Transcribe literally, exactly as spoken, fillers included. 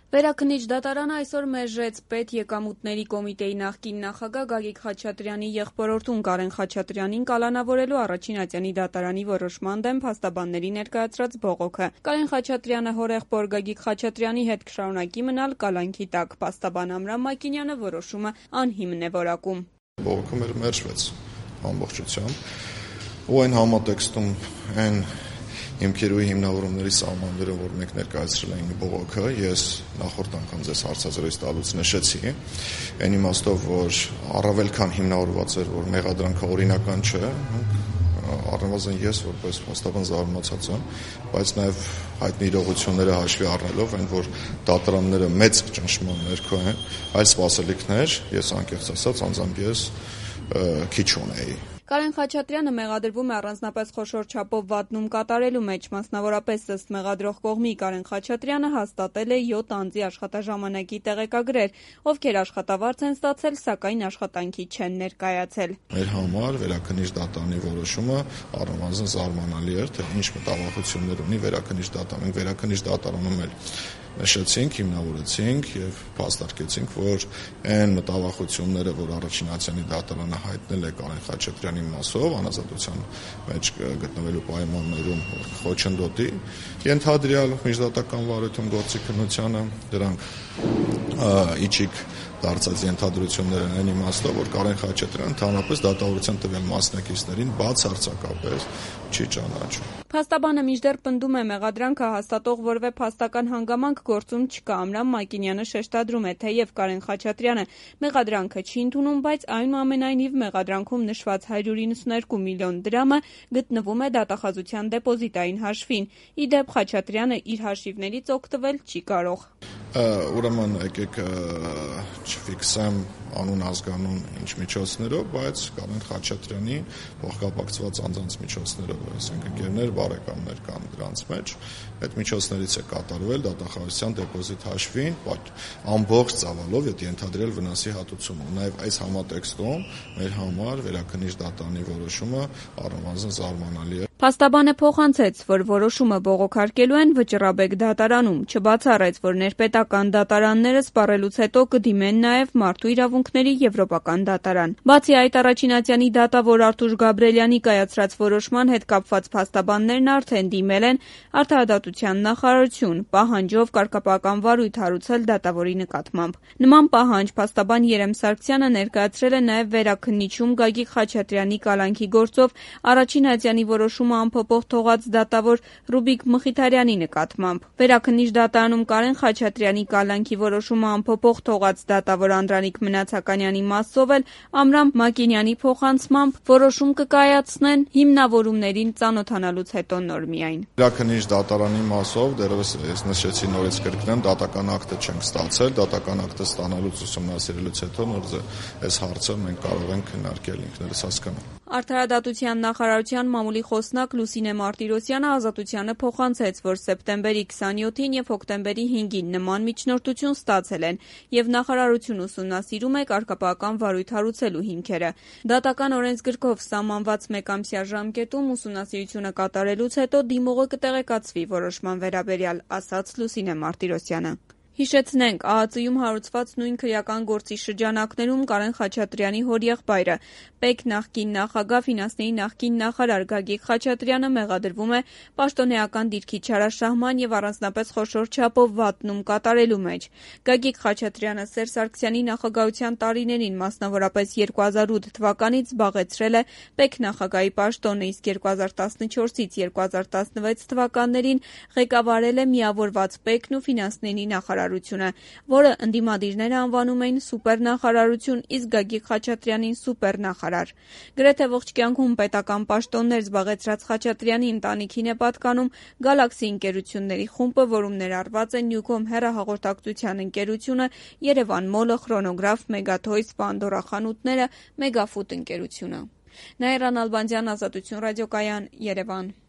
Վերաքննիչ դատարանը այսօր մերժեց Պետ եկամուտների կոմիտեի նախկին նախագահ Գագիկ Խաչատրյանի եղբորորդուն Կարեն Խաչատրյանին կալանավորելու առաջին ատյանի դատարանի որոշման դեմ փաստաբանների ներկայացրած բողոքը։ Կարեն Խաչատրյանը հորեղբոր Գագիկ Խաչատրյանի հետ կշարունակի մնալ կալանքի տակ։ Փաստաբան Ամրամ Մակինյանը որոշումը անհիմն է որակում։ Բողոքը մեր մերժվեց ամբողջությամբ, ու այն համատեքստում այն հիմքերուի հիմնավորումների սահմանները, որ մենք ներկայացրել էինք բողոքը, ես նախորդ անգամ ձեզ հարցազրույց տալուց նշեցի, այն իմաստով, որ առավել քան հիմնավորված էր, որ մեղադրանքը օրինական չէ, առնվազն ես որպես փաստաբան զարմացած եմ, բայց նաև հայտնի իրողությունները հաշվի առնելով, այն որ դատարանները մեծ ճնշման ներքո են, այլ սպասելիքներ, ես անկեղծ ասած, անձամբ ես քիչ ունեի։ Կարեն Խաչատրյանը մեղադրվում է առանձնապես խոշոր չափով վատնում կատարելու մեջ, մասնավորապես ըստ մեղադրող կողմի Կարեն Խաչատրյանը հաստատել է յոթ անձի աշխատաժամանակի տեղեկագրեր, ովքեր աշխատավարձ են ստացել, սակայն աշխատանքի չեն ներկայացել։ Մեր համար վերաքննիչ դատարանի որոշումը առնվազն զարմանալի էր, թե ինչ մտավախություններ ունի վերաքննիչ դատարանը։ Վերաքննիչ դատարանում էլ նշեցինք, հիմնավորեցինք եւ փաստարկեցինք, որ այն մտավախությունները, որ առաջին ատյանի դատարանը հայտնել է Կարեն Խաչատրյանի մասով անազատության մեջ գտնվելու պայմաններում խոչընդոտի, ենթադրյալ միջդատական վարույթում գործի քննությանը, դրանք իջիկ դարձած ենթադրություններ են այն իմաստով, որ Կարեն Խաչատրյանը ընդհանրապես դատավորության տվյալ մասնակիցներին բացարձակապես չի ճանաչում։ Փաստաբանը մինչդեռ պնդում է մեղադրանքը հաստատող որևէ փաստական հանգամանք գործում չկա։ Ամրամ Մակինյանը շեշտադրում է, թեև Կարեն Խաչատրյանը մեղադրանքը չի ընդունում, բայց այնուամենայնիվ մեղադրանքում նշված հարյուր իննսուներկու միլիոն դրամը գտնվում է դատախազության դեպոզիտային հաշվին։ Ի դեպ Խաչատրյանը իր հաշիվներից օգտվել չի կարող։ Ուրեմն եկեք չֆիքսեմ անուն ազգանուն ինչ միջոցներով, բայց Կարեն Խաչատրյանի փոխկապակցված անձանց միջոցներով, այսինքն ընկերներ, բարեկամներ կան դրանց մեջ, այդ միջոցներից է կատարվել դատախազության դեպոզիտ հաշվին ամբողջ ծավալով եւ ենթադրել վնասի հատուցումը։ Նաեւ այս համատեքստում մեր համար վերաքննիչ դատարանի որոշումը առնվազն զարմանալի է։ Փաստաբանը փոխանցեց, որ որոշումը բողոքարկելու են Վճռաբեկ դատարանում, չբացառեց, որ ներպետական դատարանները սպառելուց հետո կդիմեն նաև Մարդու իրավունքների եվրոպական դատարան։ Բացի այդ, առաջին ատյանի դատավոր Արթուր Գաբրելյանի կայացրած որոշման հետ կապված փաստաբաններն արդեն դիմել են Արդարադատության նախարարություն, պահանջով կարգապահական վարույթ հարուցել դատավորի նկատմամբ։ Նման պահանջ փաստաբան Երեմ Սարգսյանը ներկայացրել է նաև վերաքննիչում Գագիկ Խաչատրյանի կալանքի գործով առաջին ատյանի որոշումը անփոփոխ թողած դատավոր Ռուբիկ Մխիթարյանի նկատմամբ։ Վերաքննիչ դատարանում Կարեն Խաչատրյանի կալանքի որոշումը անփոփոխ թողած դատավոր Անդրանիկ Մնացականյանի մասով էլ Ամրամ Մակինյանի փոխանցմամբ որոշում կկայացնեն հիմնավորումներին ծանոթանալուց հետո նոր միայն։ Վերաքննիչ դատարանի մասով դեռևս ես նշեցի նորից կրկնեմ, դատական ակտը չենք ստացել, դատական ակտը ստանալուց ուսումնասիրելուց հետո նոր այս հարցը մենք կարող ենք քննարկել ինքներս հասկանալ։ Արդարադատության նախարարության մամուլի խոսնակ Լուսինե Մարտիրոսյանը Ազատությանը փոխանցեց, որ սեպտեմբերի քսանյոթին եւ հոկտեմբերի հինգին նման միջնորդություն ստացել են եւ նախարարությունը ուսումնասիրում է կարգապահական վարույթ հարուցելու հիմքերը։ Դատական օրենսգրքով սահմանված մեկամսյա ժամկետում ուսումնասիրությունը կատարելուց հետո դիմողը կտեղեկացվի որոշման վերաբերյալ, ասաց Լուսինե Մարտիրոսյանը։ Հիշեցնենք, ԱԱԾ-ում հարուցված նույն քրեական գործի շրջանակներում Կարեն Խաչատրյանի հորեղբայրը, ՊԵԿ նախկին նախագահ, ֆինանսների նախկին նախարար Գագիկ Խաչատրյանը մեղադրվում է պաշտոնեական դիրքի չարաշահման եւ առանձնապես խոշոր չափով վատնում կատարելու մեջ։ Գագիկ Խաչատրյանը Սերժ Սարգսյանի նախագահության տարիներին, մասնավորապես երկու հազար ութ թվականից զբաղեցրել է ՊԵԿ նախագահի պաշտոնը, իսկ երկու հազար տասնչորսից երկու հազար տասնվեց թվականներին ղեկավարել է միավորված ՊԵԿ-ն ու ֆինանսների նախարար, որը ընդդիմադիրները անվանում էին սուպերնախարարություն, իսկ Գագիկ Խաչատրյանին սուպերնախարար։ Գրեթե ողջ կյանքում պետական պաշտոններ զբաղեցրած Խաչատրյանի ընտանիքին է պատկանում Գալաքսի ընկերությունների խումբը, որում ներառված են Նյուկոմ հեռահաղորդակցության ընկերությունը, Երևան Մոլը, Խրոնոգրաֆ, Մեգաթոյս, Պանդորա խանութները, Մեգաֆուդ ընկերությունը։ Նաիրա Նալբանդյան, Ազատություն ռադիոկայան, Երևան։